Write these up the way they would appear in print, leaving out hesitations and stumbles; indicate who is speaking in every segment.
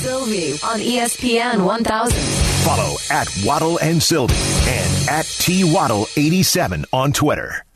Speaker 1: Sylvie on ESPN 1000.
Speaker 2: Follow at Waddle and Sylvie and at TWaddle87 on Twitter.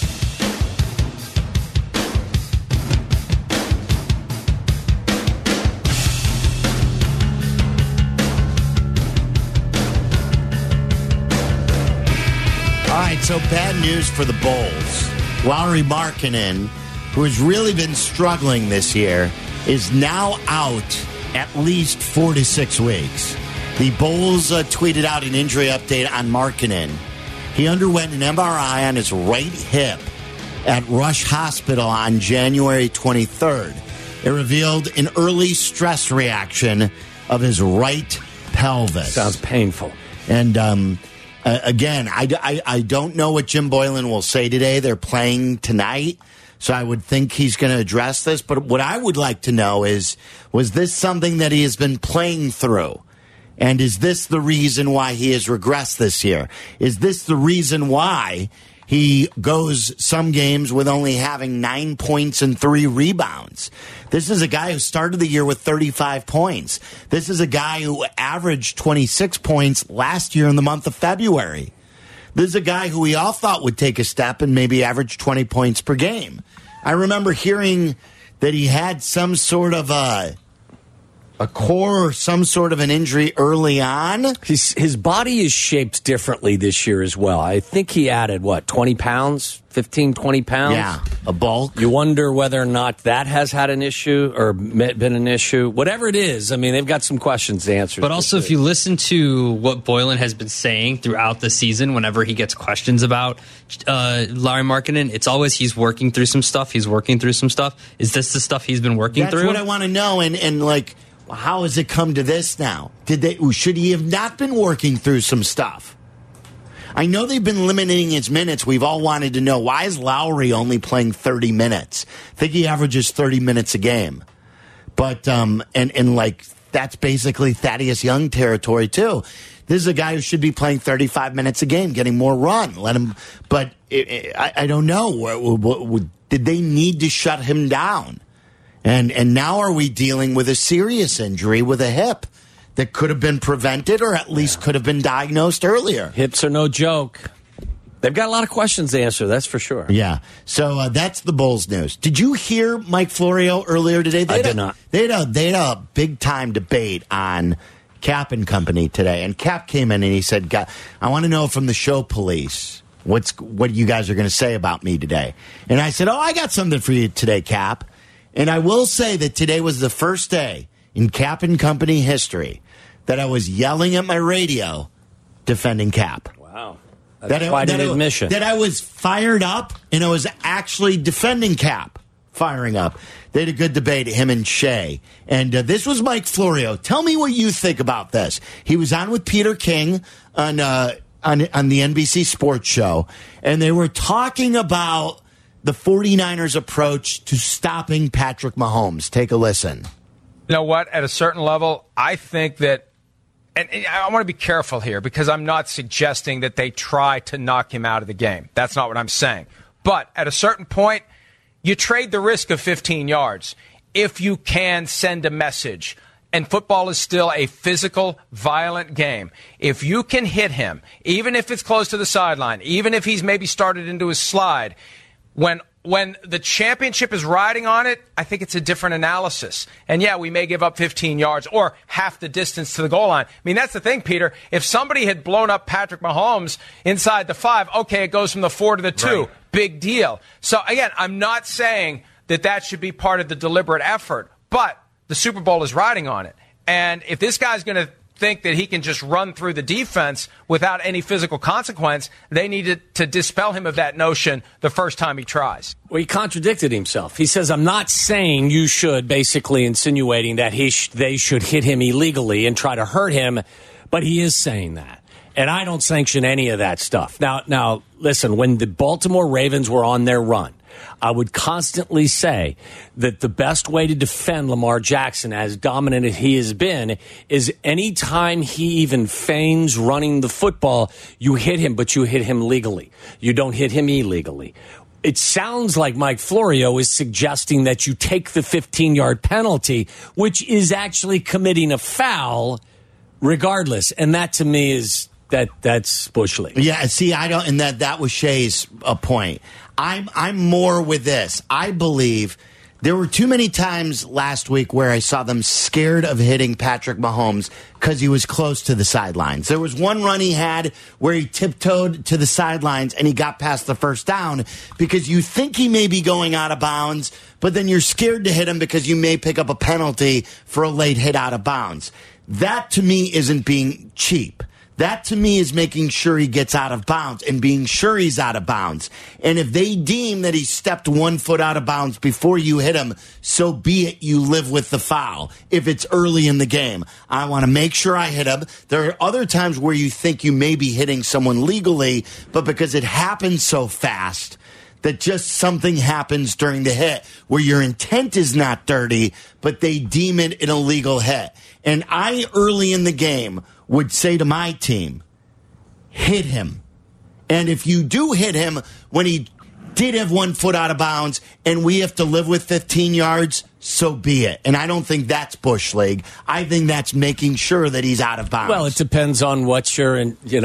Speaker 3: All right, so bad news for the Bulls. Lauri Markkanen, who has really been struggling this year, is now out at least 4 to 6 weeks. The Bulls tweeted out an injury update on Markkanen. He underwent an MRI on his right hip at Rush Hospital on January 23rd. It revealed an early stress reaction of his right pelvis.
Speaker 4: Sounds painful.
Speaker 3: And again, I don't know what Jim Boylan will say today. They're playing tonight, so I would think he's going to address this. But what I would like to know is, was this something that he has been playing through? And is this the reason why he has regressed this year? Is this the reason why he goes some games with only having 9 points and 3 rebounds? This is a guy who started the year with 35 points. This is a guy who averaged 26 points last year in the month of February. This is a guy who we all thought would take a step and maybe average 20 points per game. I remember hearing that he had some sort of a core or some sort of an injury early on.
Speaker 4: His body is shaped differently this year as well. I think he added, 20 pounds? 15, 20 pounds?
Speaker 3: Yeah, a bulk.
Speaker 4: You wonder whether or not that has had an issue or been an issue. Whatever it is, I mean, they've got some questions to answer.
Speaker 5: But also, if you listen to what Boylan has been saying throughout the season, whenever he gets questions about Lauri Markkanen, it's always he's working through some stuff. Is this the stuff he's been working through?
Speaker 3: That's what I want to know. And like, how has it come to this now? Should he have not been working through some stuff? I know they've been limiting his minutes. We've all wanted to know, why is Lowry only playing 30 minutes? I think he averages 30 minutes a game. But, and like, that's basically Thaddeus Young territory, too. This is a guy who should be playing 35 minutes a game, getting more run. Let him, but I don't know. Did they need to shut him down? And now are we dealing with a serious injury with a hip that could have been prevented or at least could have been diagnosed earlier?
Speaker 4: Hips are no joke. They've got a lot of questions to answer, that's for sure.
Speaker 3: Yeah. So that's the Bulls news. Did you hear Mike Florio earlier today?
Speaker 4: I did not.
Speaker 3: They had a big-time debate on Cap and Company today. And Cap came in and he said, I want to know from the show police what you guys are going to say about me today. And I said, I got something for you today, Cap. And I will say that today was the first day in Cap and Company history that I was yelling at my radio defending Cap.
Speaker 4: Wow. That's quite an admission.
Speaker 3: That I was fired up and I was actually defending Cap, firing up. They had a good debate, him and Shea. And this was Mike Florio. Tell me what you think about this. He was on with Peter King on the NBC Sports Show, and they were talking about the 49ers' approach to stopping Patrick Mahomes. Take a listen.
Speaker 6: You know what? At a certain level, I think that, and I want to be careful here because I'm not suggesting that they try to knock him out of the game. That's not what I'm saying. But at a certain point, you trade the risk of 15 yards if you can send a message. And football is still a physical, violent game. If you can hit him, even if it's close to the sideline, even if he's maybe started into his slide, when the championship is riding on it, I think it's a different analysis. And yeah, we may give up 15 yards or half the distance to the goal line. I mean, that's the thing, Peter. If somebody had blown up Patrick Mahomes inside the 5, okay, it goes from the 4 to the 2. Right. Big deal. So again, I'm not saying that should be part of the deliberate effort, but the Super Bowl is riding on it. And if this guy's going to think that he can just run through the defense without any physical consequence, they needed to dispel him of that notion the first time he tries.
Speaker 4: Well, he contradicted himself. He says, I'm not saying you should, basically insinuating that they should hit him illegally and try to hurt him, but he is saying that. And I don't sanction any of that stuff. Now, listen, when the Baltimore Ravens were on their run, I would constantly say that the best way to defend Lamar Jackson, as dominant as he has been, is anytime he even feigns running the football, you hit him, but you hit him legally. You don't hit him illegally. it sounds like Mike Florio is suggesting that you take the 15-yard penalty, which is actually committing a foul regardless. And that to me is that's Bush League.
Speaker 3: Yeah, see, I don't, and that was Shay's point. I'm more with this. I believe there were too many times last week where I saw them scared of hitting Patrick Mahomes because he was close to the sidelines. There was one run he had where he tiptoed to the sidelines and he got past the first down because you think he may be going out of bounds, but then you're scared to hit him because you may pick up a penalty for a late hit out of bounds. That to me isn't being cheap. That to me is making sure he gets out of bounds and being sure he's out of bounds. And if they deem that he stepped 1 foot out of bounds before you hit him, so be it, you live with the foul. If it's early in the game, I want to make sure I hit him. There are other times where you think you may be hitting someone legally, but because it happens so fast, that just something happens during the hit where your intent is not dirty, but they deem it an illegal hit. And I, early in the game, would say to my team, hit him. And if you do hit him when he did have 1 foot out of bounds and we have to live with 15 yards, so be it. And I don't think that's Bush League. I think that's making sure that he's out of bounds.
Speaker 4: Well, it depends on what's your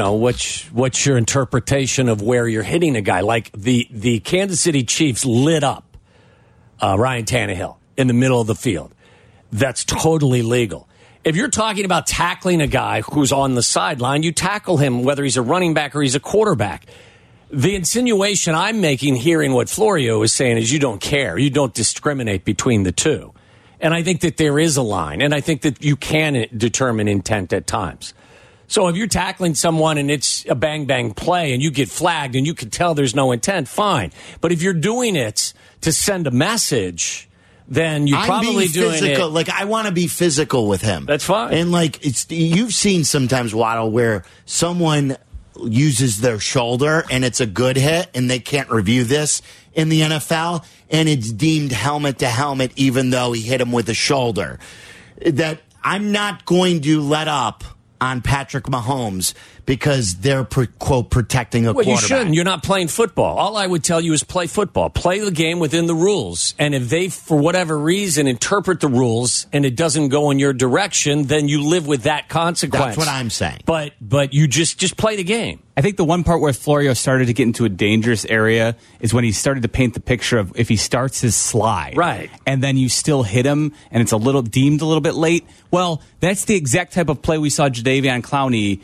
Speaker 4: interpretation of where you're hitting a guy. Like the Kansas City Chiefs lit up Ryan Tannehill in the middle of the field. That's totally legal. If you're talking about tackling a guy who's on the sideline, you tackle him whether he's a running back or he's a quarterback. The insinuation I'm making, hearing what Florio is saying, is you don't care. You don't discriminate between the two. And I think that there is a line, and I think that you can determine intent at times. So if you're tackling someone and it's a bang-bang play and you get flagged and you can tell there's no intent, fine. But if you're doing it to send a message, then you're probably doing
Speaker 3: physical.
Speaker 4: it.
Speaker 3: Like, I want to be physical with him.
Speaker 4: That's fine.
Speaker 3: And, like, you've seen sometimes, Waddle, where someone uses their shoulder and it's a good hit and they can't review this in the NFL and it's deemed helmet to helmet even though he hit him with the shoulder. That I'm not going to let up on Patrick Mahomes because they're, quote, protecting a quarterback.
Speaker 4: Well, you shouldn't. You're not playing football. All I would tell you is play football. Play the game within the rules. And if they, for whatever reason, interpret the rules and it doesn't go in your direction, then you live with that consequence.
Speaker 3: That's what I'm saying.
Speaker 4: But you just play the game.
Speaker 7: I think the one part where Florio started to get into a dangerous area is when he started to paint the picture of if he starts his slide.
Speaker 4: Right.
Speaker 7: And then you still hit him and it's deemed a little bit late. Well, that's the exact type of play we saw Jadeveon Clowney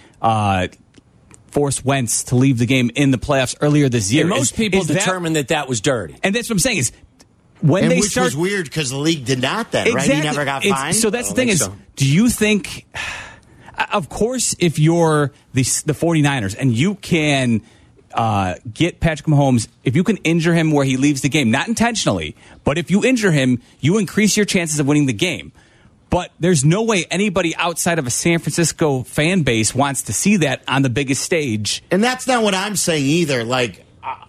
Speaker 7: force Wentz to leave the game in the playoffs earlier this year.
Speaker 4: And most people determined that was dirty.
Speaker 7: And that's what I'm saying is when they
Speaker 3: which was weird because the league did not then,
Speaker 7: exactly,
Speaker 3: right? He never got fined.
Speaker 7: So that's the thing is, do you think, of course, if you're the 49ers and you can get Patrick Mahomes, if you can injure him where he leaves the game, not intentionally, but if you injure him, you increase your chances of winning the game. But there's no way anybody outside of a San Francisco fan base wants to see that on the biggest stage.
Speaker 3: And that's not what I'm saying either. Like,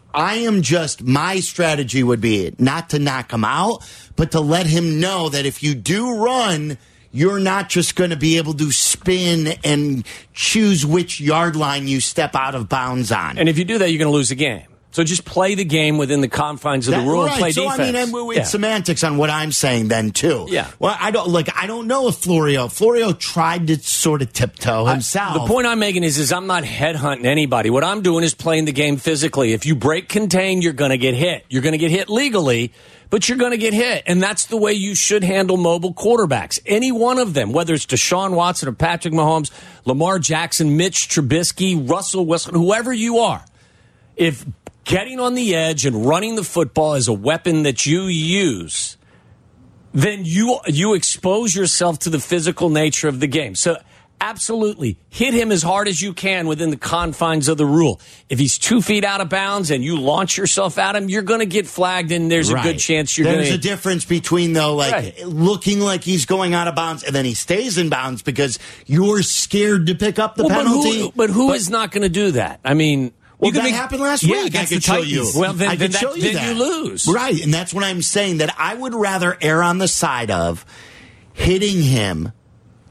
Speaker 3: my strategy would be not to knock him out, but to let him know that if you do run, you're not just going to be able to spin and choose which yard line you step out of bounds on.
Speaker 4: And if you do that, you're going to lose the game. So just play the game within the confines of the rule.
Speaker 3: Right.
Speaker 4: Play
Speaker 3: so,
Speaker 4: defense.
Speaker 3: I mean, it's semantics on what I'm saying then too.
Speaker 4: Yeah.
Speaker 3: Well, I don't know if Florio tried to sort of tiptoe himself.
Speaker 4: The point I'm making is I'm not headhunting anybody. What I'm doing is playing the game physically. If you break contain, you're going to get hit. You're going to get hit legally, but you're going to get hit. And that's the way you should handle mobile quarterbacks. Any one of them, whether it's Deshaun Watson or Patrick Mahomes, Lamar Jackson, Mitch Trubisky, Russell Wilson, whoever you are. If getting on the edge and running the football is a weapon that you use, then you expose yourself to the physical nature of the game. So absolutely, hit him as hard as you can within the confines of the rule. If he's 2 feet out of bounds and you launch yourself at him, you're going to get flagged, and there's a good chance you're going to...
Speaker 3: There's a difference between, though, looking like he's going out of bounds and then he stays in bounds because you're scared to pick up the penalty.
Speaker 4: But who is not going to do that? I mean...
Speaker 3: Well, that happened last week. I could show you.
Speaker 4: Well, then
Speaker 3: you
Speaker 4: lose.
Speaker 3: Right, and that's what I'm saying, that I would rather err on the side of hitting him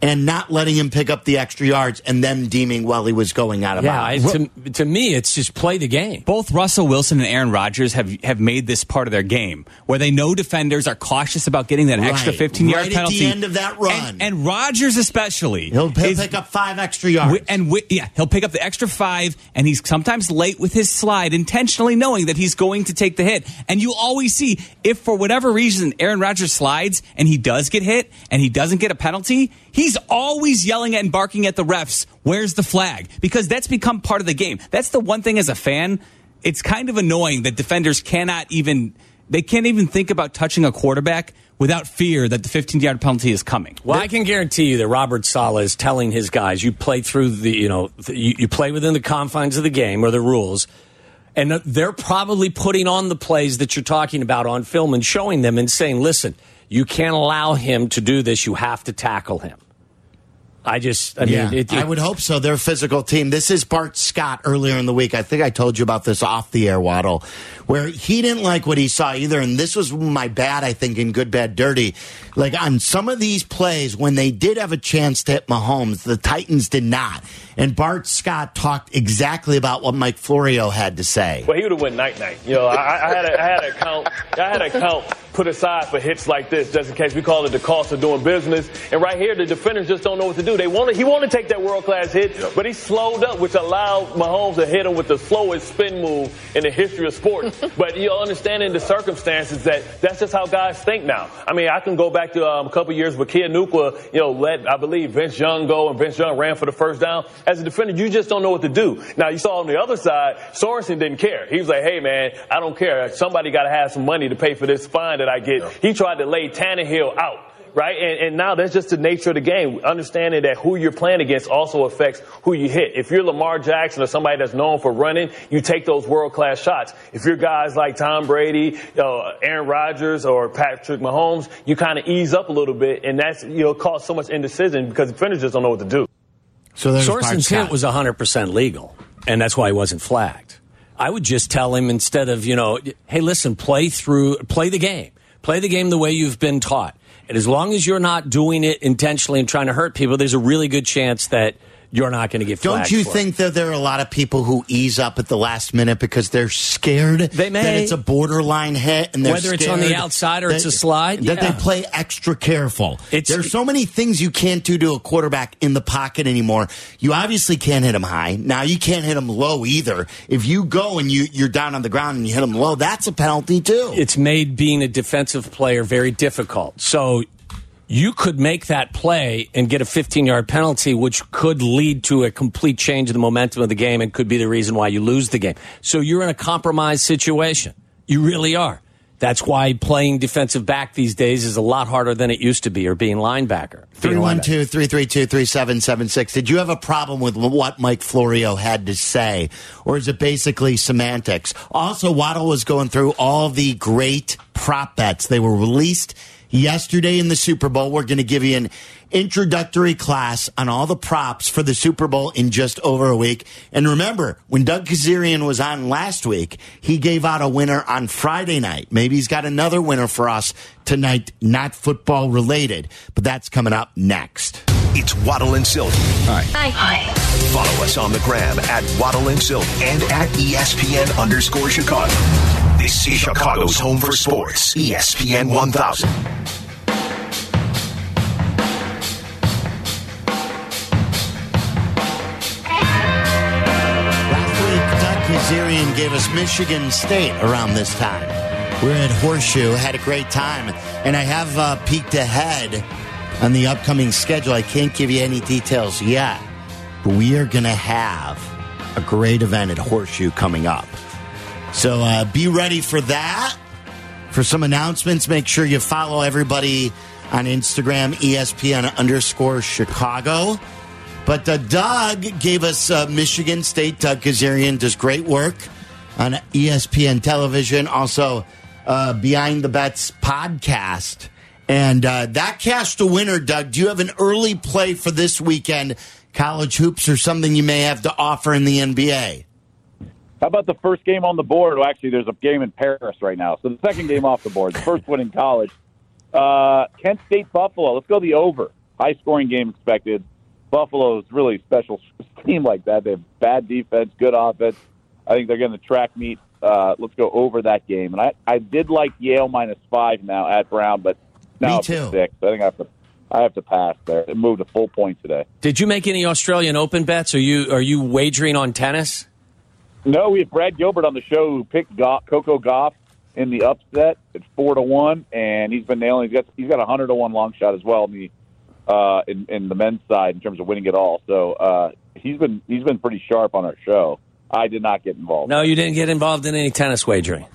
Speaker 3: and not letting him pick up the extra yards and them deeming, well, he was going out of bounds.
Speaker 4: To me, it's just play the game.
Speaker 7: Both Russell Wilson and Aaron Rodgers have made this part of their game, where they know defenders are cautious about getting that extra 15-yard penalty.
Speaker 3: Right at the end of that run.
Speaker 7: And Rodgers especially.
Speaker 3: He'll pick up 5 extra yards.
Speaker 7: He'll pick up the extra 5, and he's sometimes late with his slide, intentionally knowing that he's going to take the hit. And you always see, if for whatever reason Aaron Rodgers slides and he does get hit and he doesn't get a penalty, he's always yelling and barking at the refs, where's the flag? Because that's become part of the game. That's the one thing as a fan, it's kind of annoying that defenders can't even think about touching a quarterback without fear that the 15-yard penalty is coming.
Speaker 4: Well, I can guarantee you that Robert Saleh is telling his guys, you play through you play within the confines of the game or the rules, and they're probably putting on the plays that you're talking about on film and showing them and saying, listen, you can't allow him to do this. You have to tackle him. I would hope so. They're a physical team. This is Bart Scott earlier in the week. I think I told you about this off the air, Waddle, where he didn't like what he saw either. And this was my bad, I think, in Good, Bad, Dirty. Like on some of these plays, when they did have a chance to hit Mahomes, the Titans did not. And Bart Scott talked exactly about what Mike Florio had to say.
Speaker 8: Well, he would have went night-night. You know, I had a count put aside for hits like this, just in case. We call it the cost of doing business. And right here, the defenders just don't know what to do. He wanted to take that world-class hit, but he slowed up, which allowed Mahomes to hit him with the slowest spin move in the history of sports. But you understand in the circumstances that's just how guys think now. I mean, I can go back to a couple years with Kia Nukwa, let, I believe, Vince Young go, and Vince Young ran for the first down. As a defender, you just don't know what to do. Now, you saw on the other side, Sorensen didn't care. He was like, hey, man, I don't care. Somebody got to have some money to pay for this fine that I get. Yeah. He tried to lay Tannehill out. Right? And now that's just the nature of the game. Understanding that who you're playing against also affects who you hit. If you're Lamar Jackson or somebody that's known for running, you take those world-class shots. If you're guys like Tom Brady, Aaron Rodgers, or Patrick Mahomes, you kind of ease up a little bit, and that's cause so much indecision because defenders just don't know what to do.
Speaker 4: So Sorensen's hit was 100% legal, and that's why he wasn't flagged. I would just tell him instead of, hey, listen, play the game. Play the game the way you've been taught. And as long as you're not doing it intentionally and trying to hurt people, there's a really good chance that you're not going to get flagged.
Speaker 3: Don't you think that there are a lot of people who ease up at the last minute because they're scared that it's a borderline hit, and
Speaker 4: whether it's on the outside or it's a slide,
Speaker 3: that they play extra careful. There's so many things you can't do to a quarterback in the pocket anymore. You obviously can't hit him high. Now you can't hit him low either. If you go and you're down on the ground and you hit him low, that's a penalty too.
Speaker 4: It's made being a defensive player very difficult. So you could make that play and get a 15-yard penalty, which could lead to a complete change in the momentum of the game and could be the reason why you lose the game. So you're in a compromised situation. You really are. That's why playing defensive back these days is a lot harder than it used to be, or being linebacker.
Speaker 3: 312-332-3776. Did you have a problem with what Mike Florio had to say, or is it basically semantics? Also, Waddle was going through all the great prop bets. They were released yesterday in the Super Bowl. We're going to give you an introductory class on all the props for the Super Bowl in just over a week. And remember, when Doug Kazarian was on last week, he gave out a winner on Friday night. Maybe he's got another winner for us tonight, not football related, but that's coming up next.
Speaker 2: It's Waddle and Sylvie.
Speaker 7: All right.
Speaker 1: Hi.
Speaker 2: Follow us on the gram at Waddle and Sylvie and at ESPN_Chicago. This is Chicago's home for sports, ESPN 1000.
Speaker 3: Kazarian gave us Michigan State around this time. We're at Horseshoe, had a great time, and I have peeked ahead on the upcoming schedule. I can't give you any details yet, but we are going to have a great event at Horseshoe coming up. So be ready for that. For some announcements, make sure you follow everybody on Instagram, ESPN_Chicago. But Doug gave us Michigan State. Doug Kazarian does great work on ESPN television. Also, Behind the Bets podcast. And that cashed a winner, Doug. Do you have an early play for this weekend, college hoops, or something you may have to offer in the NBA?
Speaker 9: How about the first game on the board? Well, actually, there's a game in Paris right now. So the second game off the board, the first one in college. Kent State Buffalo. Let's go the over. high-scoring game expected. Buffalo's really a special team like that. They have bad defense, good offense. I think they're going to track meet. Let's go over that game. And I did like Yale -5 now at Brown, but now it's 6. I think I have to pass there. It moved a full point today.
Speaker 4: Did you make any Australian Open bets? Are you wagering on tennis?
Speaker 9: No, we have Brad Gilbert on the show who picked Coco Gauff in the upset at 4-1, and he's been nailing. He's got a 100-1 long shot as well in the men's side in terms of winning it all. So he's been pretty sharp on our show. I did not get involved.
Speaker 4: No, you didn't get involved in any tennis wagering.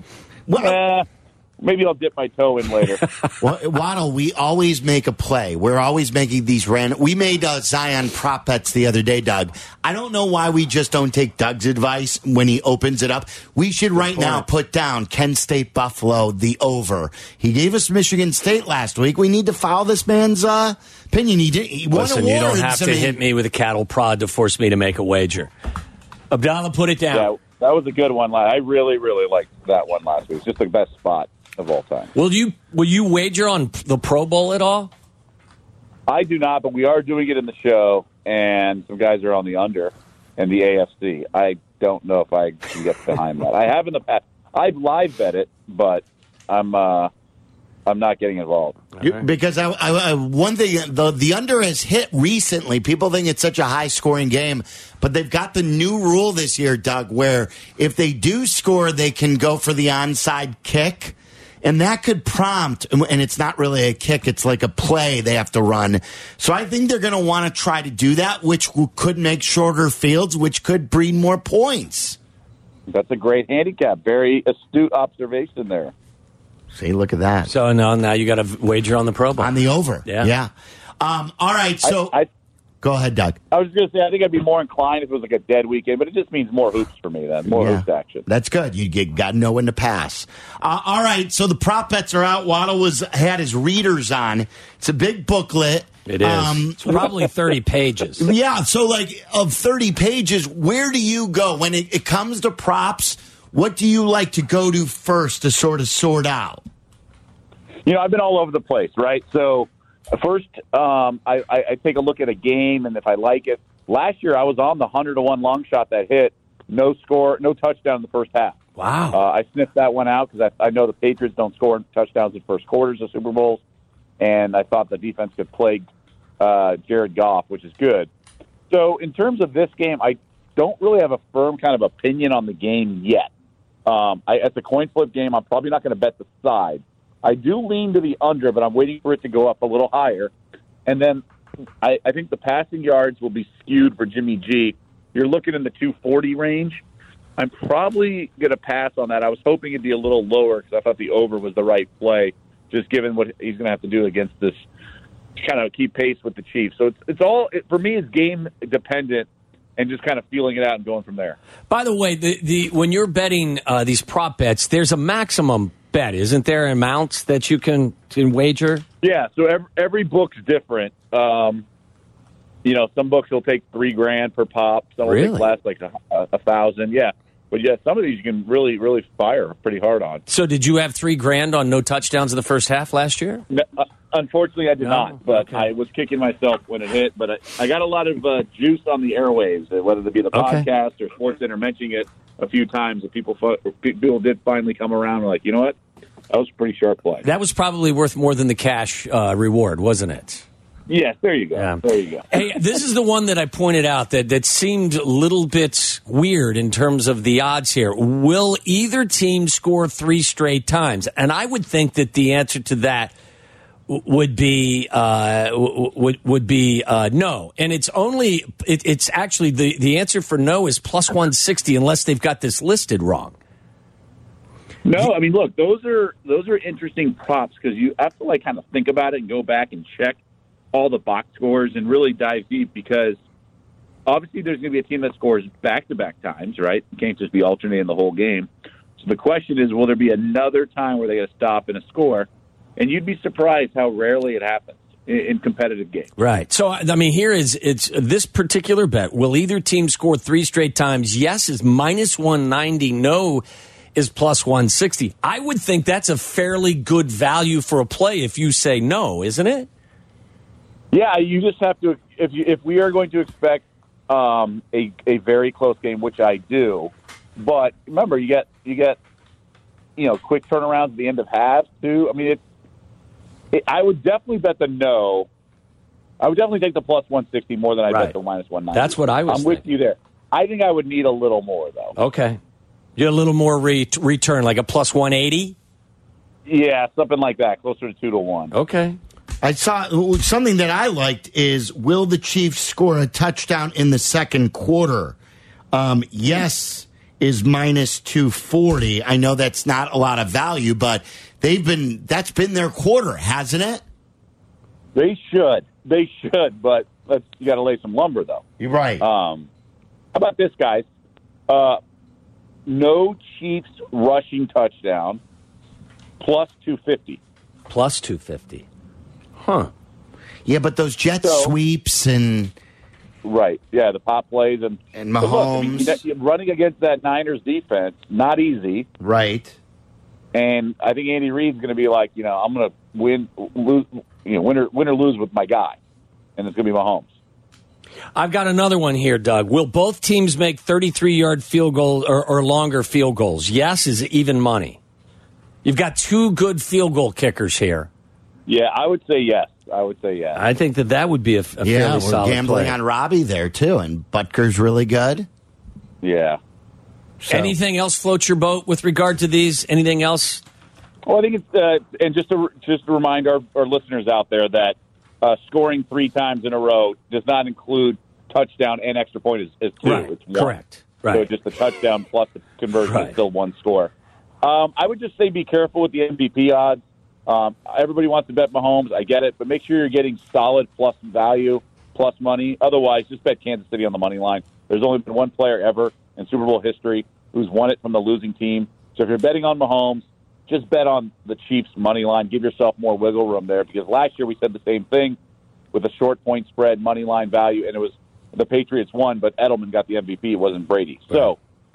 Speaker 9: Well, maybe I'll dip my toe in later.
Speaker 3: Well, Waddle, we always make a play. We're always making these random. We made Zion prop bets the other day, Doug. I don't know why we just don't take Doug's advice when he opens it up. We should now put down Kent State Buffalo, the over. He gave us Michigan State last week. We need to follow this man's opinion. He won
Speaker 4: Listen,
Speaker 3: awards.
Speaker 4: you don't have to hit me with a cattle prod to force me to make a wager. Abdallah, put it down.
Speaker 9: Yeah, that was a good one. I really, really liked that one last week. It's just the best spot of all time.
Speaker 4: Will you wager on the Pro Bowl at all?
Speaker 9: I do not, but we are doing it in the show, and some guys are on the under in the AFC. I don't know if I can get behind that. I have in the past. I've live bet it, but I'm not getting involved.
Speaker 3: Right. Because one thing, the under has hit recently. People think it's such a high-scoring game, but they've got the new rule this year, Doug, where if they do score, they can go for the onside kick. And that could prompt, and it's not really a kick, it's like a play they have to run. So I think they're going to want to try to do that, which could make shorter fields, which could breed more points.
Speaker 9: That's a great handicap. Very astute observation there.
Speaker 3: See, look at that.
Speaker 4: So now you got to wager on the Pro Bowl.
Speaker 3: On the over. Yeah. All right, so go ahead, Doug.
Speaker 9: I was going to say, I think I'd be more inclined if it was like a dead weekend, but it just means more hoops for me then, more hoops action.
Speaker 3: That's good. You got to know when to pass. All right, so the prop bets are out. Waddle had his readers on. It's a big booklet.
Speaker 4: It is. It's probably 30 pages.
Speaker 3: Yeah, so of 30 pages, where do you go? When it comes to props, what do you like to go to first to sort of sort out?
Speaker 9: I've been all over the place, right? So first, I take a look at a game, and if I like it. Last year, I was on the 100-1 long shot that hit. No score, no touchdown in the first half.
Speaker 4: Wow.
Speaker 9: I sniffed that one out because I know the Patriots don't score touchdowns in first quarters of Super Bowls, and I thought the defense could plague Jared Goff, which is good. So in terms of this game, I don't really have a firm kind of opinion on the game yet. At the coin flip game, I'm probably not going to bet the side. I do lean to the under, but I'm waiting for it to go up a little higher. And then I think the passing yards will be skewed for Jimmy G. You're looking in the 240 range. I'm probably going to pass on that. I was hoping it'd be a little lower because I thought the over was the right play, just given what he's going to have to do against this, kind of keep pace with the Chiefs. So it's all, for me, it's game dependent and just kind of feeling it out and going from there.
Speaker 4: By the way, when you're betting these prop bets, there's a maximum bet, isn't there? Amounts that you can wager?
Speaker 9: Yeah, so every book's different. Some books will take $3,000 per pop. Some will take less, like $1,000. Yeah, but some of these you can really, really fire pretty hard on.
Speaker 4: So, did you have $3,000 on no touchdowns in the first half last year?
Speaker 9: No, unfortunately, I did not. But I was kicking myself when it hit. But I got a lot of juice on the airwaves, whether it be the podcast or SportsCenter mentioning it a few times. That people did finally come around and like, you know what? That was a pretty sharp play.
Speaker 4: That was probably worth more than the cash reward, wasn't it?
Speaker 9: Yes, there you go. Yeah. There you go.
Speaker 4: Hey, this is the one that I pointed out that seemed a little bit weird in terms of the odds here. Will either team score 3 straight times? And I would think that the answer to that would be no. And it's actually the answer for no is plus 160 unless they've got this listed wrong.
Speaker 9: No, I mean, look, those are interesting props because you have to kind of think about it and go back and check all the box scores and really dive deep because obviously there's going to be a team that scores back-to-back times, right? You can't just be alternating the whole game. So the question is, will there be another time where they got to stop and a score? And you'd be surprised how rarely it happens in competitive games.
Speaker 4: Right. So, I mean, it's this particular bet. Will either team score 3 straight times? Yes is minus 190. No is plus 160. I would think that's a fairly good value for a play if you say no, isn't it?
Speaker 9: Yeah, you just have to. If we are going to expect a very close game, which I do, but remember you get quick turnarounds at the end of halves too. I mean, I would definitely bet the no. I would definitely take the plus 160 more than I bet the minus 190.
Speaker 4: That's what I was.
Speaker 9: I'm with you there. I think I would need a little more though.
Speaker 4: Okay, you a little more return, like a plus 180.
Speaker 9: Yeah, something like that, closer to 2-1.
Speaker 4: Okay.
Speaker 3: I saw something that I liked is, will the Chiefs score a touchdown in the second quarter? Yes is minus 240. I know that's not a lot of value, but that's been their quarter, hasn't it?
Speaker 9: They should, but you got to lay some lumber though.
Speaker 3: You're right.
Speaker 9: How about this, guys? No Chiefs rushing touchdown, plus 250.
Speaker 4: Plus 250. Huh.
Speaker 3: Yeah, but those jet sweeps and...
Speaker 9: Right, yeah, the pop plays and
Speaker 3: Mahomes.
Speaker 9: Look, running against that Niners defense, not easy.
Speaker 3: Right.
Speaker 9: And I think Andy Reid's going to be like, I'm going to win or lose with my guy. And it's going to be Mahomes.
Speaker 4: I've got another one here, Doug. Will both teams make 33-yard field goals or longer field goals? Yes is even money. You've got two good field goal kickers here.
Speaker 9: Yeah, I would say yes.
Speaker 4: I think that would be a fairly solid
Speaker 3: we're gambling
Speaker 4: play.
Speaker 3: on Robbie there, too, and Butker's really good.
Speaker 9: Yeah.
Speaker 3: So.
Speaker 4: Anything else float your boat with regard to these? Anything else?
Speaker 9: Well, I think it's and just to remind our listeners out there that scoring 3 times in a row does not include touchdown and extra point is 2.
Speaker 4: Right.
Speaker 9: It's 1.
Speaker 4: Correct. Right.
Speaker 9: So just the touchdown plus the conversion is still 1 score. I would just say be careful with the MVP odds. Everybody wants to bet Mahomes. I get it, but make sure you're getting solid plus value, plus money. Otherwise, just bet Kansas City on the money line. There's only been one player ever in Super Bowl history who's won it from the losing team. So if you're betting on Mahomes, just bet on the Chiefs money line. Give yourself more wiggle room there, because last year we said the same thing with a short point spread, money line value, and it was the Patriots won, but Edelman got the MVP. It wasn't Brady. Right. So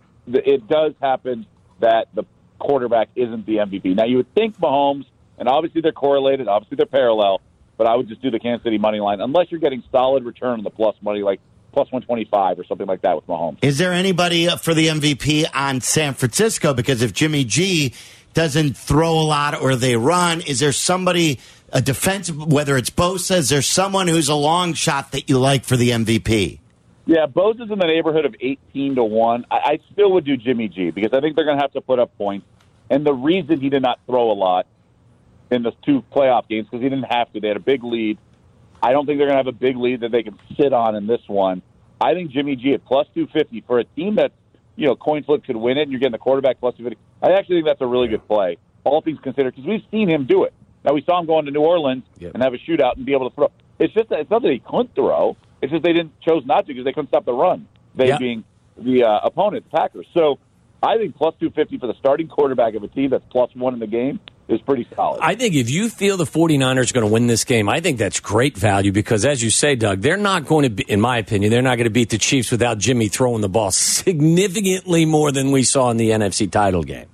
Speaker 9: it does happen that the quarterback isn't the MVP. Now, you would think Mahomes, and obviously they're correlated, obviously they're parallel, but I would just do the Kansas City money line unless you're getting solid return on the plus money, like plus 125 or something like that with Mahomes.
Speaker 3: Is there anybody for the MVP on San Francisco? Because if Jimmy G doesn't throw a lot or they run, is there somebody, a defensive, whether it's Bosa, is there someone who's a long shot that you like for the MVP?
Speaker 9: Yeah, Bosa's in the neighborhood of 18-1. I still would do Jimmy G because I think they're going to have to put up points. And the reason he did not throw a lot in the 2 playoff games, because he didn't have to. They had a big lead. I don't think they're going to have a big lead that they can sit on in this one. I think Jimmy G at plus 250 for a team that, coin flip could win it, and you're getting the quarterback plus 250. I actually think that's a really good play, all things considered, because we've seen him do it. Now, we saw him go into New Orleans and have a shootout and be able to throw. It's not that he couldn't throw. It's just they chose not to because they couldn't stop the run, being the opponent, the Packers. So I think plus 250 for the starting quarterback of a team that's plus 1 in the game is pretty solid.
Speaker 4: I think if you feel the 49ers are going to win this game, I think that's great value because, as you say, Doug, they're not going to be, in my opinion, they're not going to beat the Chiefs without Jimmy throwing the ball significantly more than we saw in the NFC title game.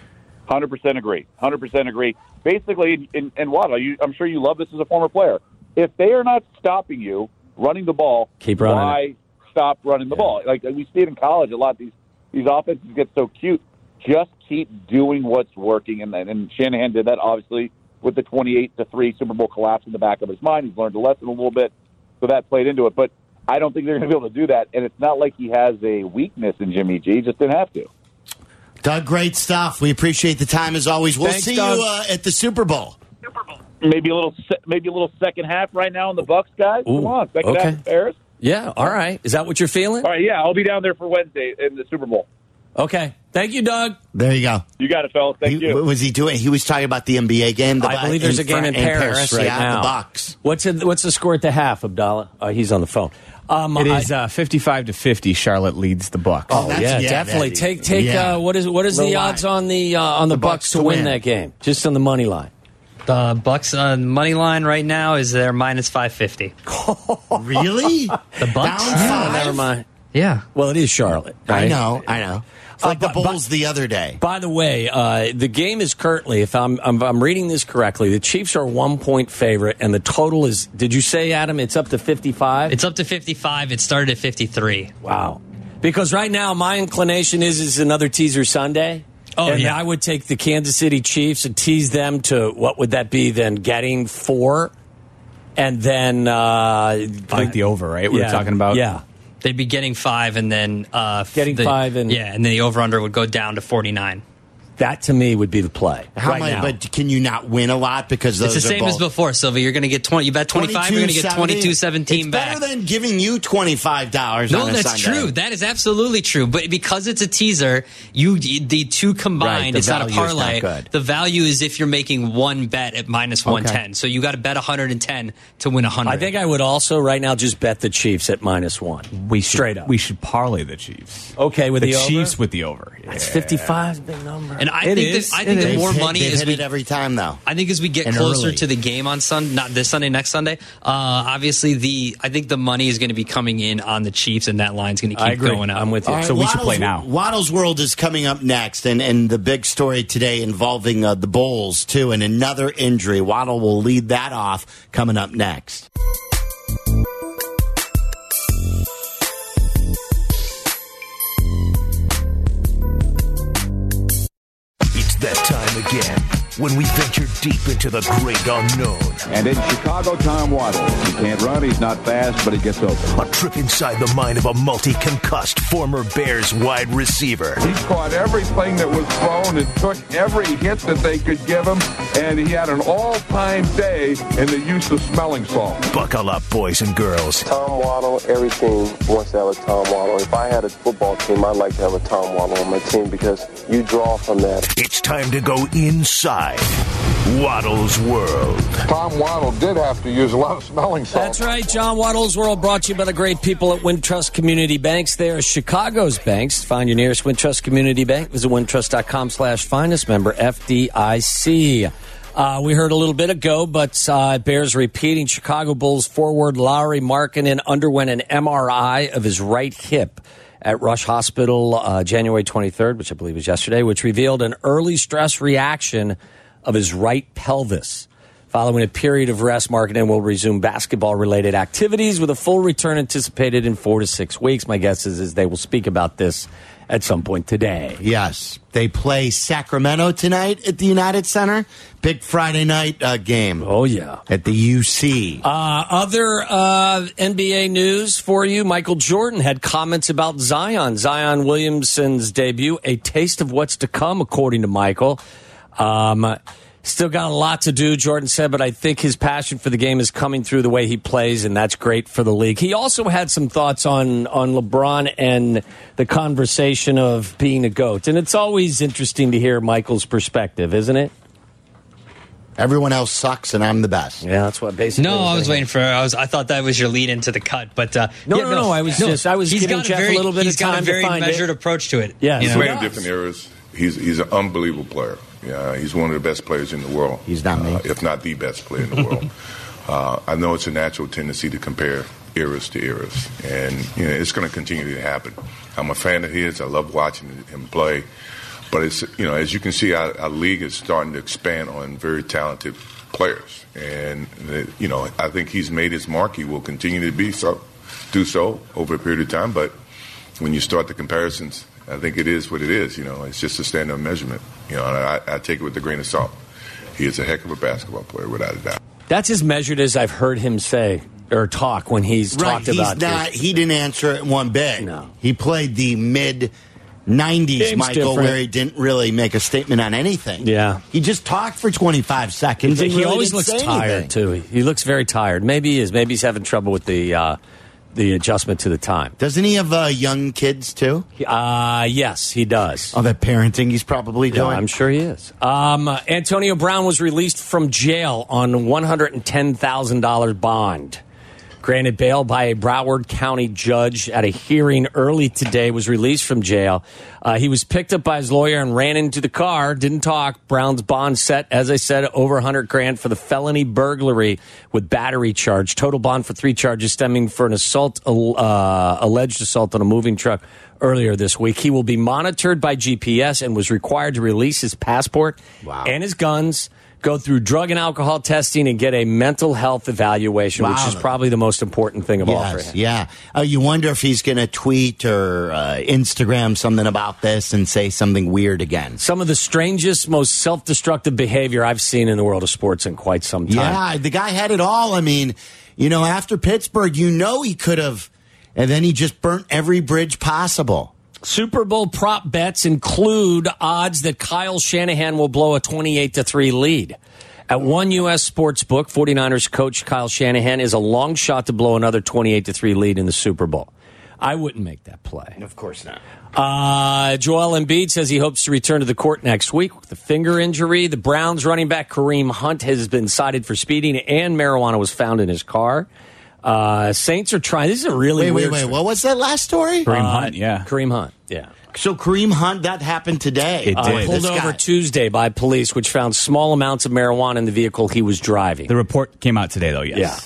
Speaker 9: 100% agree. 100% agree. Basically, in Waddle, I'm sure you love this as a former player. If they are not stopping you running the ball,
Speaker 4: keep running.
Speaker 9: Why stop running the ball? Like we see it in college a lot. These offenses get so cute. Just keep doing what's working, and Shanahan did that obviously with the 28-3 Super Bowl collapse in the back of his mind. He's learned a lesson a little bit, so that played into it. But I don't think they're going to be able to do that, and it's not like he has a weakness in Jimmy G. He just didn't have to.
Speaker 3: Doug, great stuff. We appreciate the time as always. We'll see you at the Super Bowl.
Speaker 9: Maybe a little second half right now in the Bucs, guys.
Speaker 4: Ooh,
Speaker 9: come on, second half in Paris.
Speaker 4: Yeah, all right. Is that what you're feeling?
Speaker 9: All right, yeah, I'll be down there for Wednesday in the Super Bowl.
Speaker 4: Okay. Thank you, Doug.
Speaker 3: There you go.
Speaker 9: You got it, fellas. Thank you.
Speaker 3: What was he doing? He was talking about the NBA game.
Speaker 4: I believe there's a game in Paris right now.
Speaker 3: The Bucs.
Speaker 4: What's the score at the half, Abdallah? He's on the phone.
Speaker 7: It is 55-50. Charlotte leads the Bucs.
Speaker 4: Oh yeah, definitely. Take. What is the odds on the Bucs to win that game? Just on the money line.
Speaker 5: The Bucs money line right now is they're minus 550.
Speaker 3: Really?
Speaker 5: The Bucs?
Speaker 3: Down 5?
Speaker 4: Never mind.
Speaker 5: Yeah.
Speaker 4: Well, it is Charlotte.
Speaker 3: I
Speaker 4: right?
Speaker 3: know. It's like the
Speaker 4: but-
Speaker 3: Bulls the other day.
Speaker 4: By the way, the game is currently, if I'm reading this correctly, the Chiefs are a 1-point favorite, and the total is, did you say, Adam, it's up to 55?
Speaker 5: It's up to 55. It started at 53.
Speaker 4: Wow. Because right now, my inclination is another teaser Sunday.
Speaker 5: Oh,
Speaker 4: and
Speaker 5: yeah.
Speaker 4: I would take the Kansas City Chiefs and tease them to, what would that be then, getting 4? And then...
Speaker 7: Like the over, right? We were talking about?
Speaker 4: Yeah.
Speaker 5: They'd be getting 5 and then...
Speaker 4: Getting 5 and...
Speaker 5: Yeah, and then the over-under would go down to 49.
Speaker 4: That, to me, would be the play.
Speaker 3: How
Speaker 4: right
Speaker 3: much?
Speaker 4: now.
Speaker 3: But can you not win a lot because those
Speaker 5: It's the
Speaker 3: are
Speaker 5: same as
Speaker 3: both
Speaker 5: before, Sylvia. You're going to get 20. You bet 25, you're going to get 22-17 back.
Speaker 3: It's better than giving you $25
Speaker 5: No,
Speaker 3: on a
Speaker 5: that's
Speaker 3: Sunday.
Speaker 5: true. That is absolutely true. But because it's a teaser, the two combined,
Speaker 3: Right, the
Speaker 5: it's not a
Speaker 3: value is
Speaker 5: parlay.
Speaker 3: not good.
Speaker 5: The value is if you're making one bet at minus 110. So you got to bet 110 to win 100.
Speaker 4: I think I would also right now just bet the Chiefs at -1.
Speaker 7: We
Speaker 4: straight up.
Speaker 7: We should parlay the Chiefs.
Speaker 4: Okay, with the over?
Speaker 7: Chiefs with the over. Yeah.
Speaker 4: That's 55 is a big number.
Speaker 5: And I
Speaker 7: It
Speaker 5: think
Speaker 7: is.
Speaker 5: that the more money
Speaker 3: They've
Speaker 5: as
Speaker 3: hit
Speaker 5: we
Speaker 3: it every time, though.
Speaker 5: I think as we get
Speaker 3: And
Speaker 5: closer
Speaker 3: early.
Speaker 5: to the game on not this Sunday, next Sunday, obviously I think the money is going to be coming in on the Chiefs, and that line's going to
Speaker 4: I
Speaker 5: keep
Speaker 4: agree.
Speaker 5: going up.
Speaker 4: I'm with you.
Speaker 3: All right,
Speaker 7: So we should play now.
Speaker 3: Waddle's World is coming up next, and the big story today involving the Bulls, too, and another injury. Waddle will lead that off coming up next.
Speaker 2: It's that time again when we venture deep into the great unknown.
Speaker 10: And in Chicago, Tom Waddle. He can't run, he's not fast, but he gets open.
Speaker 2: A trip inside the mind of a multi-concussed former Bears wide receiver.
Speaker 11: He caught everything that was thrown and took every hit that they could give him, and he had an all-time day in the use of smelling salt.
Speaker 2: Buckle up, boys and girls.
Speaker 12: Tom Waddle, every team wants to have a Tom Waddle. If I had a football team, I'd like to have a Tom Waddle on my team because you draw from that.
Speaker 2: It's time to go inside Waddle's World.
Speaker 11: Tom Waddle did have to use a lot of smelling salt.
Speaker 4: That's right. John Waddle's World brought to you by the great people at Wintrust Community Banks. They are Chicago's banks. Find your nearest Wintrust Community Bank. Visit wintrust.com/finest, member FDIC. We heard a little bit ago, but Bears repeating, Chicago Bulls forward Lauri Markkanen underwent an MRI of his right hip at Rush Hospital January 23rd, which I believe was yesterday, which revealed an early stress reaction of his right pelvis. Following a period of rest, Markkanen will resume basketball-related activities with a full return anticipated in 4 to 6 weeks. My guess is they will speak about this at some point today.
Speaker 3: Yes, they play Sacramento tonight at the United Center. Big Friday night game.
Speaker 4: Oh, yeah.
Speaker 3: At the UC.
Speaker 4: Other NBA news for you. Michael Jordan had comments about Zion Williamson's debut, a taste of what's to come, according to Michael. Still got a lot to do, Jordan said, but I think his passion for the game is coming through the way he plays, and that's great for the league. He also had some thoughts on LeBron and the conversation of being a GOAT. And it's always interesting to hear Michael's perspective, isn't it?
Speaker 3: Everyone else sucks, and I'm the best.
Speaker 4: Yeah, that's what basically.
Speaker 5: No, I was waiting for. I thought that was your lead into the cut, but
Speaker 4: No. I was giving Jeff a little bit
Speaker 5: he's
Speaker 4: of time
Speaker 5: got a very
Speaker 4: to find
Speaker 5: measured
Speaker 4: it.
Speaker 5: approach to it.
Speaker 4: Yeah,
Speaker 5: you
Speaker 11: He's
Speaker 5: know?
Speaker 11: made in different eras. He's an unbelievable player. Yeah, he's one of the best players in the world.
Speaker 3: He's not me.
Speaker 11: If not the best player in the world. I know it's a natural tendency to compare eras to eras, and it's going to continue to happen. I'm a fan of his. I love watching him play, but it's as you can see, our league is starting to expand on very talented players, and I think he's made his mark. He will continue to do so over a period of time. But when you start the comparisons, I think it is what it is. It's just a standard measurement. And I take it with a grain of salt. He is a heck of a basketball player, without a doubt.
Speaker 4: That's as measured as I've heard him say or talk when he's talked about this.
Speaker 3: He didn't answer it one bit.
Speaker 4: No.
Speaker 3: He played the mid-90s
Speaker 4: Game's
Speaker 3: Michael,
Speaker 4: different.
Speaker 3: where he didn't really make a statement on anything.
Speaker 4: Yeah.
Speaker 3: He just talked for 25 seconds. and
Speaker 4: He
Speaker 3: really
Speaker 4: always
Speaker 3: didn't
Speaker 4: looks
Speaker 3: say
Speaker 4: tired,
Speaker 3: anything.
Speaker 4: too. He looks very tired. Maybe he is. Maybe he's having trouble with the adjustment to the time.
Speaker 3: Doesn't he have young kids, too?
Speaker 4: Yes, he does.
Speaker 3: Oh, that parenting he's probably
Speaker 4: Yeah,
Speaker 3: doing?
Speaker 4: I'm sure he is. Antonio Brown was released from jail on $110,000 bond. granted bail by a Broward County judge at a hearing early today, was released from jail. He was picked up by his lawyer and ran into the car, didn't talk. Brown's bond set, as I said, over $100,000 for the felony burglary with battery charge. Total bond for 3 charges stemming for an assault, alleged assault on a moving truck earlier this week. He will be monitored by GPS and was required to release his passport and his guns, go through drug and alcohol testing, and get a mental health evaluation, which is probably the most important thing of all for him.
Speaker 3: Yeah. You wonder if he's going to tweet or Instagram something about this and say something weird again.
Speaker 4: Some of the strangest, most self-destructive behavior I've seen in the world of sports in quite some time.
Speaker 3: Yeah, the guy had it all. I mean, after Pittsburgh, he could have, and then he just burnt every bridge possible.
Speaker 4: Super Bowl prop bets include odds that Kyle Shanahan will blow a 28-3 lead. At one U.S. sports book, 49ers coach Kyle Shanahan is a long shot to blow another 28-3 lead in the Super Bowl. I wouldn't make that play.
Speaker 3: Of course not.
Speaker 4: Joel Embiid says he hopes to return to the court next week with a finger injury. The Browns running back Kareem Hunt has been cited for speeding, and marijuana was found in his car. Saints are trying. This is a really weird.
Speaker 3: Wait. What was that last story?
Speaker 7: Kareem Hunt, yeah.
Speaker 4: Kareem Hunt, yeah.
Speaker 3: So Kareem Hunt, that happened today.
Speaker 7: It did.
Speaker 4: Pulled over Tuesday by police, which found small amounts of marijuana in the vehicle he was driving.
Speaker 7: The report came out today, though, yes.
Speaker 4: Yeah.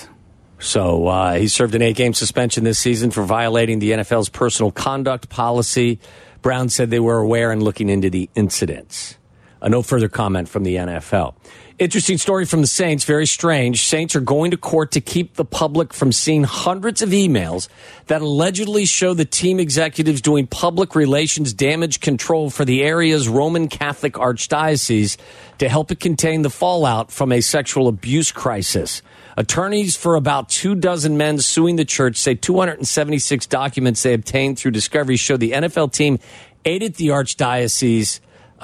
Speaker 4: So he served an 8-game suspension this season for violating the NFL's personal conduct policy. Brown said they were aware and looking into the incidents. No further comment from the NFL. Interesting story from the Saints, very strange. Saints are going to court to keep the public from seeing hundreds of emails that allegedly show the team executives doing public relations damage control for the area's Roman Catholic Archdiocese to help it contain the fallout from a sexual abuse crisis. Attorneys for about 24 men suing the church say 276 documents they obtained through discovery show the NFL team aided the Archdiocese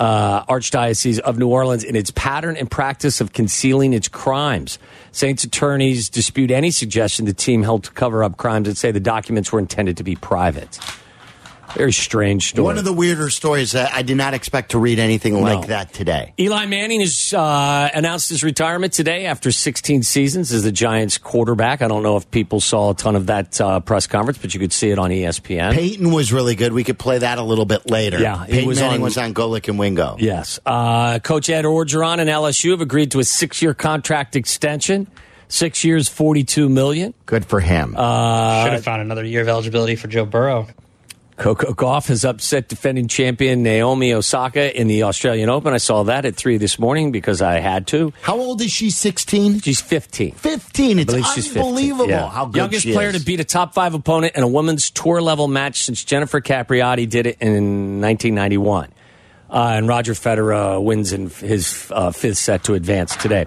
Speaker 4: of New Orleans in its pattern and practice of concealing its crimes. Saints attorneys dispute any suggestion the team helped cover up crimes and say the documents were intended to be private. Very strange story.
Speaker 3: One of the weirder stories that I did not expect to read anything like that today.
Speaker 4: Eli Manning has announced his retirement today after 16 seasons as the Giants quarterback. I don't know if people saw a ton of that press conference, but you could see it on ESPN.
Speaker 3: Peyton was really good. We could play that a little bit later.
Speaker 4: Yeah,
Speaker 3: Peyton Manning was on Golic and Wingo.
Speaker 4: Yes. Coach Ed Orgeron and LSU have agreed to a 6-year contract extension. 6 years, $42 million.
Speaker 3: Good for him.
Speaker 5: Should have found another year of eligibility for Joe Burrow.
Speaker 4: Coco Gauff has upset defending champion Naomi Osaka in the Australian Open. I saw that at 3 this morning because I had to.
Speaker 3: How old is she, 16?
Speaker 4: She's 15.
Speaker 3: 15. It's unbelievable
Speaker 4: yeah.
Speaker 3: how good
Speaker 4: Youngest
Speaker 3: she
Speaker 4: player
Speaker 3: is.
Speaker 4: to beat a top 5 opponent in a women's tour-level match since Jennifer Capriati did it in 1991. And Roger Federer wins in his 5th set to advance today.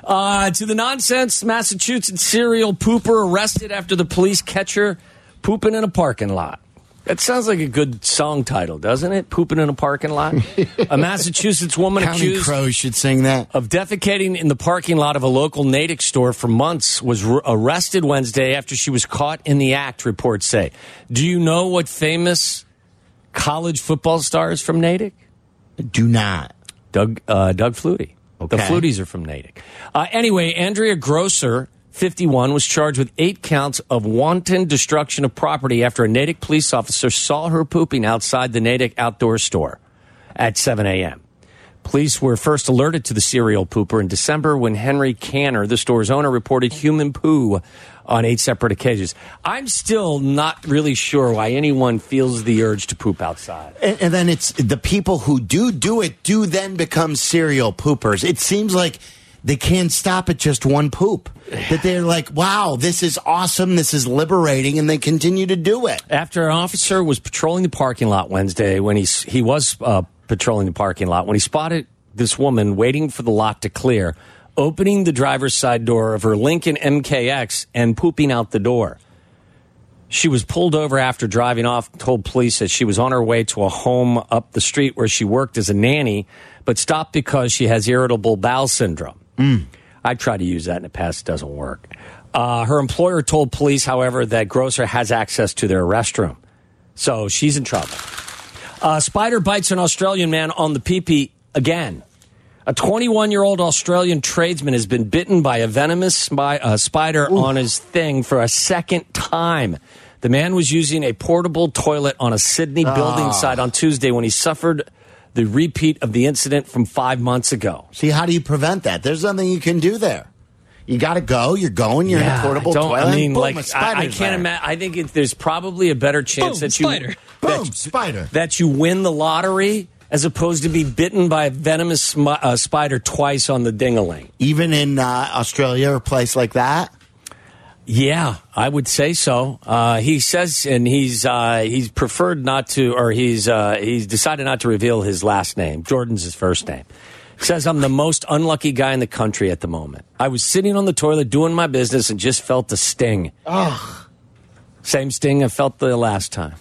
Speaker 4: To the nonsense, Massachusetts serial pooper arrested after the police catch her pooping in a parking lot. That sounds like a good song title, doesn't it? Pooping in a parking lot. A Massachusetts woman accused
Speaker 3: Crows should sing that.
Speaker 4: of defecating in the parking lot of a local Natick store for months was arrested Wednesday after she was caught in the act, reports say. Do you know what famous college football star is from Natick?
Speaker 3: Do not.
Speaker 4: Doug Flutie.
Speaker 3: Okay.
Speaker 4: The Fluties are from Natick. Anyway, Andrea Grosser, 51, was charged with 8 counts of wanton destruction of property after a Natick police officer saw her pooping outside the Natick outdoor store at 7 a.m. Police were first alerted to the serial pooper in December when Henry Canner, the store's owner, reported human poo on 8 separate occasions. I'm still not really sure why anyone feels the urge to poop outside.
Speaker 3: And then it's the people who do it do then become serial poopers. It seems like they can't stop at just one poop. That they're like, wow, this is awesome, this is liberating, and they continue to do it.
Speaker 4: After an officer was patrolling the parking lot Wednesday, when he was patrolling the parking lot, when he spotted this woman waiting for the lot to clear, opening the driver's side door of her Lincoln MKX and pooping out the door. She was pulled over after driving off, told police that she was on her way to a home up the street where she worked as a nanny, but stopped because she has irritable bowel syndrome. I tried to use that in the past. It doesn't work. Her employer told police, however, that Grosser has access to their restroom. So she's in trouble. Spider bites an Australian man on the pee-pee again. A 21-year-old Australian tradesman has been bitten by a venomous spider on his thing for a second time. The man was using a portable toilet on a Sydney building site on Tuesday when he suffered the repeat of the incident from 5 months ago.
Speaker 3: See, how do you prevent that? There's nothing you can do there. You got to go. You're going. You're in a portable toilet.
Speaker 4: I mean,
Speaker 3: boom,
Speaker 4: like, I can't imagine. I think there's probably a better chance
Speaker 3: spider.
Speaker 4: that you win the lottery as opposed to be bitten by a venomous spider twice on the ding-a-ling.
Speaker 3: Even in Australia or a place like that?
Speaker 4: Yeah, I would say so. He says, and he's preferred not to, or he's decided not to reveal his last name. Jordan's his first name. He says, I'm the most unlucky guy in the country at the moment. I was sitting on the toilet doing my business and just felt a sting.
Speaker 3: Ugh.
Speaker 4: Same sting I felt the last time.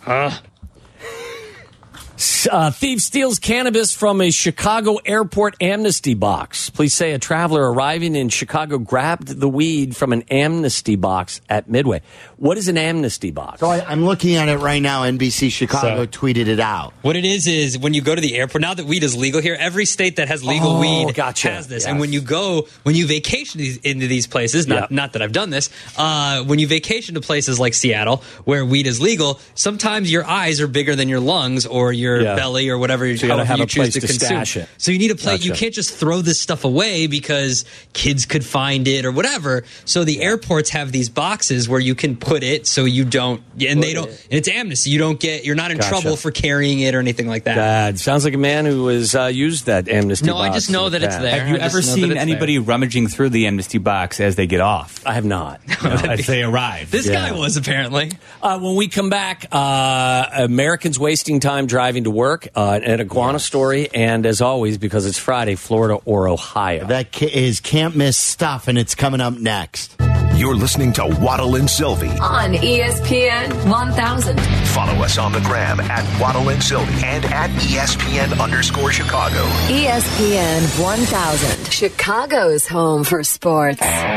Speaker 4: Thief steals cannabis from a Chicago airport amnesty box. Police say a traveler arriving in Chicago grabbed the weed from an amnesty box at Midway. What is an amnesty box?
Speaker 3: So I'm looking at it right now. NBC Chicago tweeted it out.
Speaker 5: What it is when you go to the airport, now that weed is legal here, every state that has legal weed has this. Yes. And when you vacation into these places, not that I've done this, when you vacation to places like Seattle where weed is legal, sometimes your eyes are bigger than your lungs or your belly or whatever you choose to consume. So you need a plate. You can't just throw this stuff away because kids could find it or whatever. So the airports have these boxes where you can put it so you don't, and they don't, and it's amnesty. You're not in trouble for carrying it or anything like that.
Speaker 4: Sounds like a man who has used that amnesty box.
Speaker 5: No, I just know that it's there.
Speaker 7: Have you ever seen anybody rummaging through the amnesty box as they get off?
Speaker 4: I have not.
Speaker 7: As they arrive.
Speaker 5: This guy was apparently.
Speaker 4: When we come back, Americans wasting time driving to work, an iguana story, and as always, because it's Friday, Florida or Ohio.
Speaker 3: That is can't miss stuff, and it's coming up next.
Speaker 2: You're listening to Waddle and Sylvie
Speaker 1: on ESPN 1000.
Speaker 2: Follow us on the gram at Waddle and Sylvie and at ESPN_Chicago.
Speaker 1: ESPN 1000, Chicago's home for sports.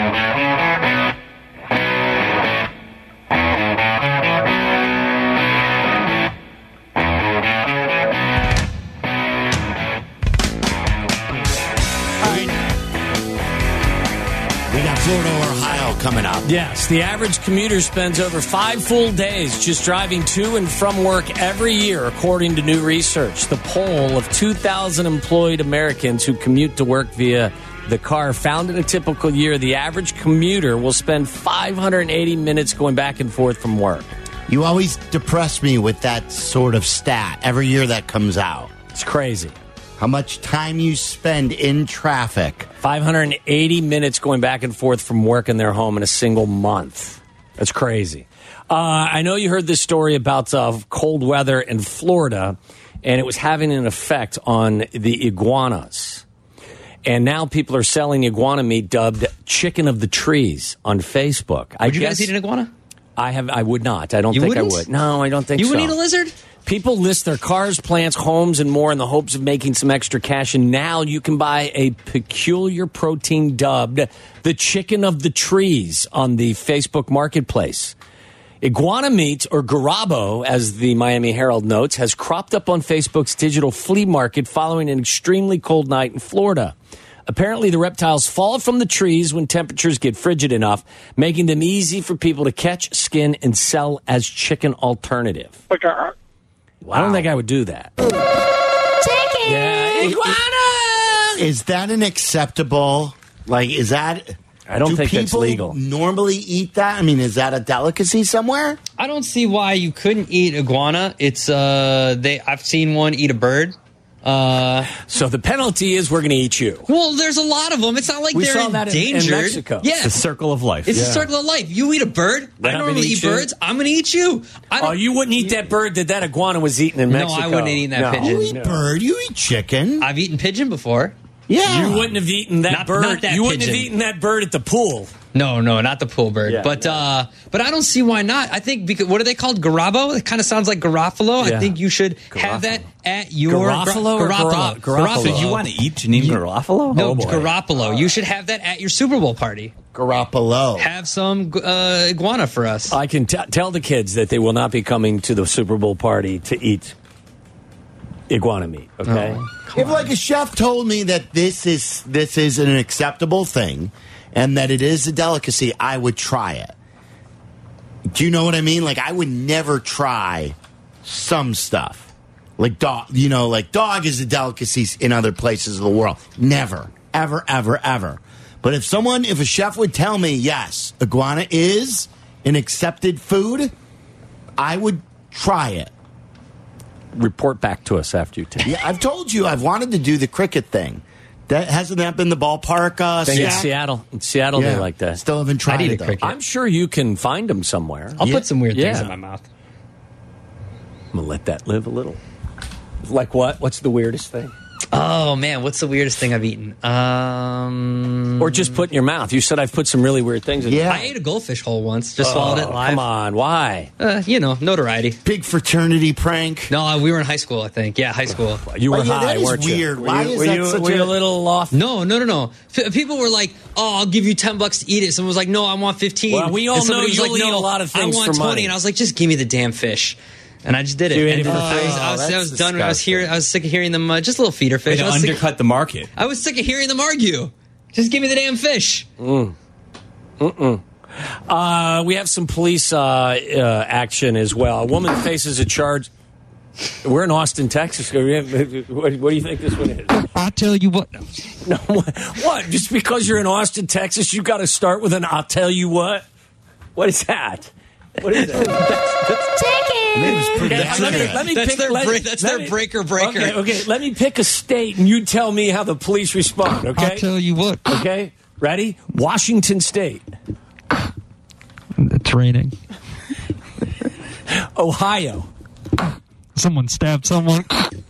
Speaker 3: Florida or Ohio coming up.
Speaker 4: Yes, the average commuter spends over 5 full days just driving to and from work every year, according to new research. The poll of 2,000 employed Americans who commute to work via the car found in a typical year, the average commuter will spend 580 minutes going back and forth from work.
Speaker 3: You always depress me with that sort of stat every year that comes out.
Speaker 4: It's crazy.
Speaker 3: How much time you spend in traffic.
Speaker 4: 580 minutes going back and forth from work in their home in a single month. That's crazy. I know you heard this story about cold weather in Florida, and it was having an effect on the iguanas. And now people are selling iguana meat dubbed chicken of the trees on Facebook.
Speaker 5: Would you guys eat an iguana?
Speaker 4: I would not. I don't think I would. No, I don't think so.
Speaker 5: You wouldn't eat a lizard?
Speaker 4: People list their cars, plants, homes, and more in the hopes of making some extra cash. And now you can buy a peculiar protein dubbed the chicken of the trees on the Facebook marketplace. Iguana meat, or garabo, as the Miami Herald notes, has cropped up on Facebook's digital flea market following an extremely cold night in Florida. Apparently, the reptiles fall from the trees when temperatures get frigid enough, making them easy for people to catch, skin, and sell as chicken alternative. Wow. I don't think I would do that.
Speaker 1: Chicken!
Speaker 4: Yeah, iguana!
Speaker 3: Is that an acceptable, is that...
Speaker 4: I don't think that's legal.
Speaker 3: Do people normally eat that? I mean, is that a delicacy somewhere?
Speaker 5: I don't see why you couldn't eat iguana. It's, I've seen one eat a bird.
Speaker 4: So the penalty is we're going to eat you.
Speaker 5: Well, there's a lot of them. It's not like they're endangered.
Speaker 4: In Mexico.
Speaker 5: Yeah.
Speaker 7: It's a circle of life.
Speaker 5: It's a circle of life. You eat a bird. I normally eat birds. I'm going to eat you.
Speaker 4: You wouldn't eat that bird that iguana was eating in Mexico.
Speaker 5: No, I wouldn't eat that pigeon.
Speaker 3: You eat bird. You eat chicken.
Speaker 5: I've eaten pigeon before.
Speaker 3: Yeah.
Speaker 4: You wouldn't have eaten that bird.
Speaker 5: Not that
Speaker 4: you wouldn't
Speaker 5: pigeon.
Speaker 4: have eaten that bird at the pool.
Speaker 5: No, not the pool bird.
Speaker 4: Yeah,
Speaker 5: but I don't see why not. I think what are they called? Garabo? It kind of sounds like Garofalo.
Speaker 4: Yeah.
Speaker 5: I think you should have that at your
Speaker 4: Garofalo.
Speaker 7: So you want to eat Janine Garofalo?
Speaker 5: No, Garoppolo. You should have that at your Super Bowl party.
Speaker 3: Garoppolo.
Speaker 5: Have some iguana for us.
Speaker 4: I can tell the kids that they will not be coming to the Super Bowl party to eat iguana meat. Okay.
Speaker 3: If like a chef told me that this is an acceptable thing and that it is a delicacy, I would try it. Do you know what I mean? Like I would never try some stuff. Like dog, like dog is a delicacy in other places of the world. Never, ever, ever, ever. But if a chef would tell me, yes, iguana is an accepted food, I would try it.
Speaker 4: Report back to us after you take it.
Speaker 3: Yeah, I've told you I've wanted to do the cricket thing. Hasn't that been the ballpark?
Speaker 4: In Seattle. In Seattle, they like that.
Speaker 3: Still haven't tried it, though.
Speaker 4: I'm sure you can find them somewhere.
Speaker 5: I'll put some weird things in my mouth.
Speaker 4: I'm going to let that live a little. Like what? What's the weirdest thing?
Speaker 5: Oh, man, what's the weirdest thing I've eaten?
Speaker 4: Or just put in your mouth. You said I've put some really weird things in your mouth.
Speaker 5: I ate a goldfish whole once. Just swallowed it live.
Speaker 4: Come on, why?
Speaker 5: Notoriety.
Speaker 3: Big fraternity prank.
Speaker 5: No, we were in high school, I think. Yeah, high school.
Speaker 4: You were high,
Speaker 3: that is
Speaker 4: weren't you?
Speaker 3: weird. Why is that such
Speaker 4: were you a little off?
Speaker 5: No. People were like, "Oh, I'll give you $10 to eat it." Someone was like, "No, I want 15."
Speaker 4: Well, we all know you'll eat a lot of things
Speaker 5: I want
Speaker 4: for
Speaker 5: 20,
Speaker 4: money.
Speaker 5: and I was like, "Just give me the damn fish." And I just did it.
Speaker 4: You ate it for free?
Speaker 5: I was done. I was sick of hearing them. Just little feeder fish.
Speaker 7: They undercut the market.
Speaker 5: I was sick of hearing them argue. Just give me the damn fish.
Speaker 4: We have some police action as well. A woman faces a charge. We're in Austin, Texas. What do you think this one is?
Speaker 5: I'll tell you what.
Speaker 4: No, what? Just because you're in Austin, Texas, you got to start with an "I'll tell you what"? What is that? What is that?
Speaker 5: That's their breaker.
Speaker 4: Okay, let me pick a state and you tell me how the police respond, okay?
Speaker 5: I'll tell you what.
Speaker 4: Okay, ready? Washington State.
Speaker 13: It's raining.
Speaker 4: Ohio.
Speaker 13: Someone stabbed someone.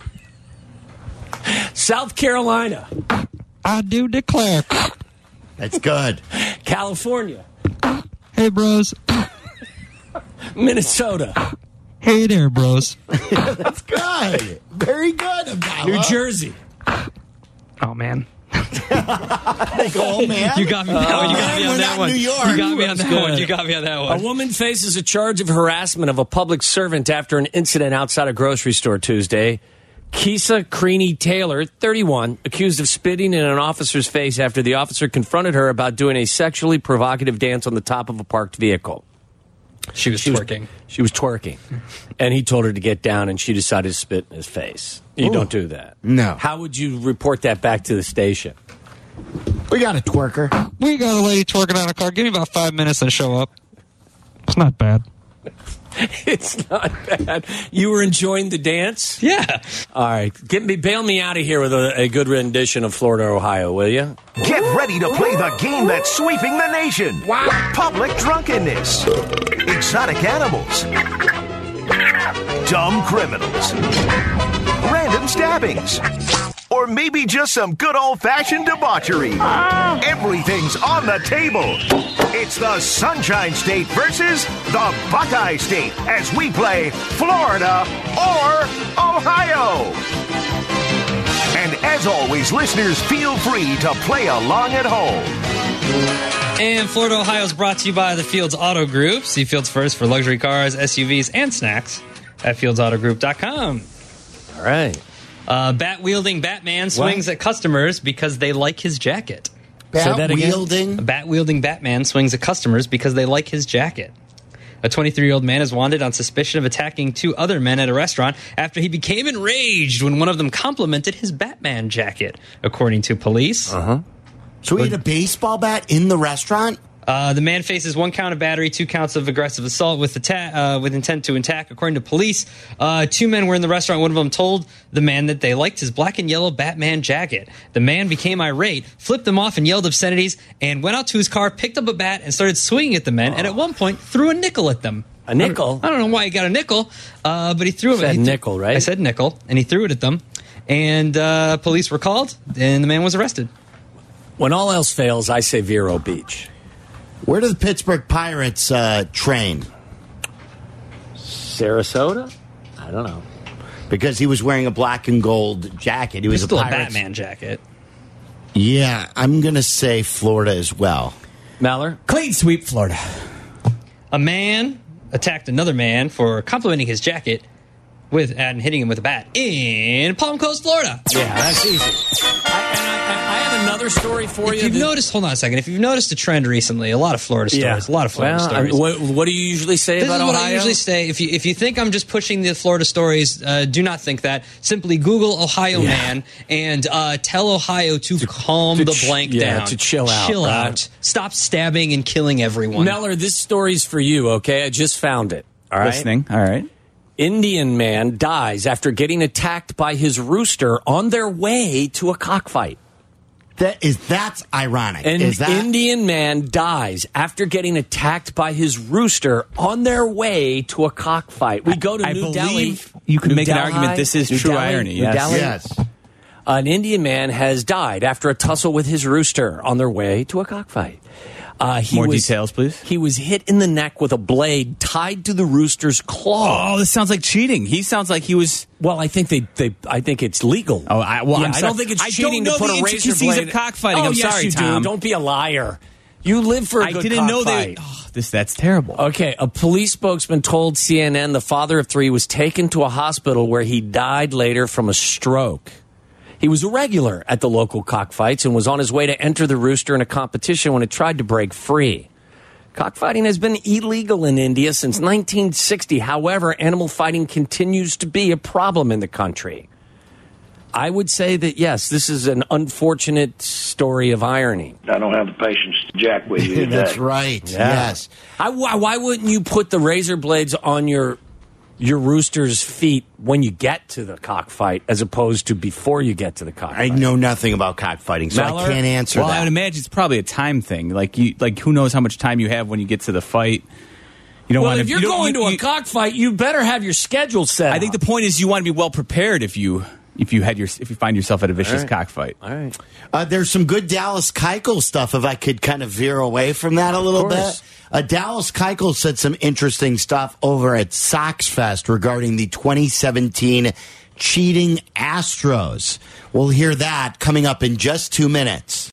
Speaker 4: South Carolina.
Speaker 13: I do declare.
Speaker 3: That's good.
Speaker 4: California.
Speaker 13: Hey, bros.
Speaker 4: Minnesota.
Speaker 13: Hey there, bros.
Speaker 3: That's good. Very good, Abdallah.
Speaker 4: New Jersey.
Speaker 13: Oh, man.
Speaker 3: Oh, man.
Speaker 5: You got me. You got me on that one.
Speaker 3: New York.
Speaker 5: You got me on that one. You got me on that one.
Speaker 4: A woman faces a charge of harassment of a public servant after an incident outside a grocery store Tuesday. Keisa Creaney Taylor, 31, accused of spitting in an officer's face after the officer confronted her about doing a sexually provocative dance on the top of a parked vehicle.
Speaker 5: She was twerking.
Speaker 4: She was twerking. And he told her to get down, and she decided to spit in his face. You don't do that.
Speaker 3: No.
Speaker 4: How would you report that back to the station?
Speaker 3: We got a twerker.
Speaker 13: We got a lady twerking on a car. Give me about 5 minutes and show up. It's not bad.
Speaker 4: It's not bad. You were enjoying the dance?
Speaker 5: Yeah.
Speaker 4: All right. Bail me out of here with a good rendition of Florida, Ohio, will you?
Speaker 2: Get ready to play the game that's sweeping the nation. Wow. Public drunkenness. Exotic animals. Dumb criminals. Random stabbings. Or maybe just some good old-fashioned debauchery. Everything's on the table. It's the Sunshine State versus the Buckeye State as we play Florida or Ohio. And as always, listeners, feel free to play along at home.
Speaker 5: And Florida, Ohio is brought to you by the Fields Auto Group. See Fields first for luxury cars, SUVs, and snacks at fieldsautogroup.com.
Speaker 4: All right.
Speaker 5: Bat-wielding Batman swings at customers because they like his jacket.
Speaker 3: Bat-wielding?
Speaker 5: A bat-wielding Batman swings at customers because they like his jacket. A 23-year-old man is wanted on suspicion of attacking two other men at a restaurant after he became enraged when one of them complimented his Batman jacket, according to police.
Speaker 3: So he had a baseball bat in the restaurant?
Speaker 5: The man faces 1 count of battery, 2 counts of aggressive assault with intent to attack. According to police, 2 men were in the restaurant. One of them told the man that they liked his black and yellow Batman jacket. The man became irate, flipped them off and yelled obscenities, and went out to his car, picked up a bat, and started swinging at the men, and at one point threw a nickel at them.
Speaker 4: A nickel?
Speaker 5: I don't know why he got a nickel, but he threw it.
Speaker 4: You said nickel, right?
Speaker 5: I said nickel, and he threw it at them. And police were called, and the man was arrested.
Speaker 4: When all else fails, I say Vero Beach.
Speaker 3: Where do the Pittsburgh Pirates train?
Speaker 4: Sarasota? I don't know.
Speaker 3: Because he was wearing a black and gold jacket. He was
Speaker 5: still
Speaker 3: a
Speaker 5: a
Speaker 3: Pirates.
Speaker 5: Batman jacket.
Speaker 3: Yeah, I'm going to say Florida as well.
Speaker 4: Maller?
Speaker 7: Clean sweep, Florida.
Speaker 5: A man attacked another man for complimenting his jacket and hitting him with a bat in Palm Coast, Florida.
Speaker 4: Yeah, that's easy. I have another story for you.
Speaker 5: If you've noticed, hold on a second. If you've noticed a trend recently, a lot of Florida stories.
Speaker 4: What do you usually say about Ohio?
Speaker 5: This is what I usually say. If you think I'm just pushing the Florida stories, do not think that. Simply Google Ohio man and tell Ohio to calm the blank down.
Speaker 4: To chill out.
Speaker 5: Chill out. Stop stabbing and killing everyone.
Speaker 4: Meller, this story's for you, okay? I just found it. All right?
Speaker 7: Listening. All right.
Speaker 4: Indian man dies after getting attacked by his rooster on their way to a cockfight.
Speaker 3: That's ironic.
Speaker 4: An Indian man dies after getting attacked by his rooster on their way to a cockfight. We go to New Delhi.
Speaker 7: You can make an argument this is true irony.
Speaker 3: Yes.
Speaker 4: An Indian man has died after a tussle with his rooster on their way to a cockfight.
Speaker 7: More details, please.
Speaker 4: He was hit in the neck with a blade tied to the rooster's claw.
Speaker 7: Oh, this sounds like cheating. He sounds like he was.
Speaker 4: Well, I think I think it's legal.
Speaker 7: Oh, I
Speaker 4: don't think it's cheating to put a razor blade.
Speaker 7: Of cockfighting.
Speaker 4: Oh,
Speaker 7: I'm
Speaker 4: yes,
Speaker 7: sorry,
Speaker 4: you
Speaker 7: Tom.
Speaker 4: Do. Don't be a liar. You live for a good
Speaker 7: didn't know
Speaker 4: cockfight.
Speaker 7: That's terrible.
Speaker 4: Okay, a police spokesman told CNN the father of 3 was taken to a hospital where he died later from a stroke. He was a regular at the local cockfights and was on his way to enter the rooster in a competition when it tried to break free. Cockfighting has been illegal in India since 1960. However, animal fighting continues to be a problem in the country. I would say that, yes, this is an unfortunate story of irony.
Speaker 14: I don't have the patience to jack with you today.
Speaker 3: That's right.
Speaker 4: Yeah.
Speaker 3: Yes.
Speaker 4: Why wouldn't you put the razor blades on your rooster's feet when you get to the cockfight as opposed to before you get to the cockfight?
Speaker 3: I know nothing about cockfighting, so
Speaker 4: Meller?
Speaker 3: I can't answer
Speaker 7: Well,
Speaker 3: that.
Speaker 7: I would imagine it's probably a time thing. Like who knows how much time you have when you get to the fight. You don't want
Speaker 4: if you're going to a cockfight, you better have your schedule set.
Speaker 7: I think the point is you want to be well prepared if you find yourself at a vicious cockfight.
Speaker 4: All right.
Speaker 3: There's some good Dallas Keuchel stuff, if I could kind of veer away from that a little bit. Dallas Keuchel said some interesting stuff over at Sox Fest regarding the 2017 cheating Astros. We'll hear that coming up in just 2 minutes.